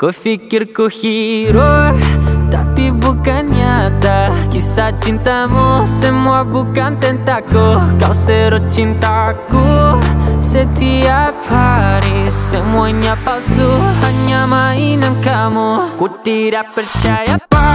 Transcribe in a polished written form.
Kau fikir ku hero, tapi bukan nyata. Kisah cintamu semua bukan tentangku. Kau serut cintaku setiap hari. Semuanya palsu, hanya mainan kamu. Ku tidak percaya